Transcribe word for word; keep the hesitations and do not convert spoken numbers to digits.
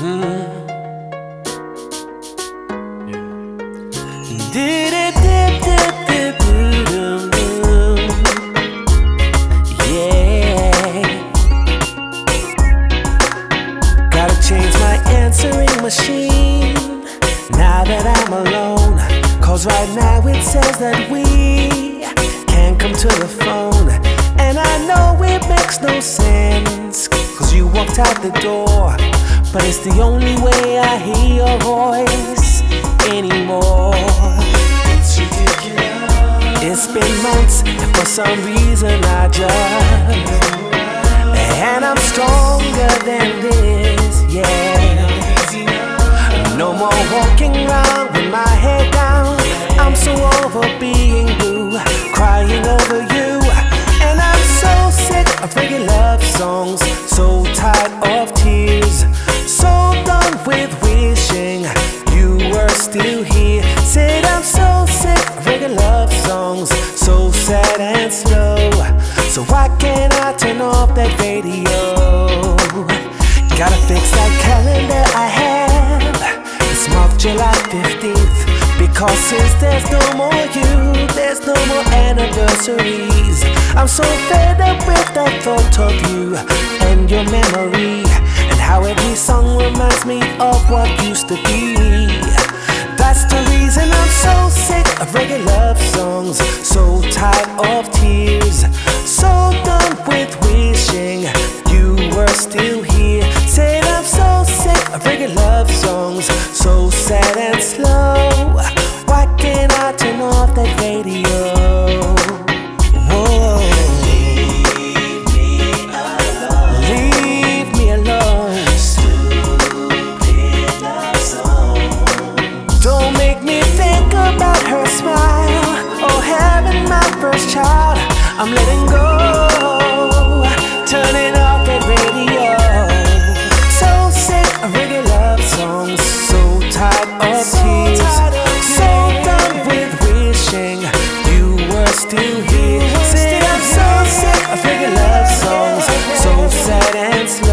Gotta change my answering machine now that I'm alone. Cause right now it says that we can't come to the phone. And I know it makes no sense, cause you walked out the door. But it's the only way I hear your voice anymore. It's ridiculous. It's been months, and for some reason I just and I'm stronger than this, yeah. No more walking around with my head down. I'm so over being blue, crying over you. And I'm so sick of regular love songs, so tired of tears, so done with wishing you were still here. Said I'm so sick of regular love songs, so sad and slow. So why can't I turn off that radio? Gotta fix that calendar I have. It's marked July fifteenth, because since there's no more you, there's no more anniversaries. I'm so fed up with the thought of you and your memory, and how every song reminds me of what used to be. That's the reason I'm so sick of regular love songs, so tired of tears, so done with wishing you were still here. Said I'm so sick of regular love songs, so sad and slow. Why can't I turn off that radio? Whoa. Leave me alone. Leave me alone. Stupid love song. Don't make me think about her smile or having my first child. I'm letting go, turning off that radio. So sick of regular love songs, so tired of tears, so done with wishing you were still here. Said I'm so sick of regular love songs, so sad and slow.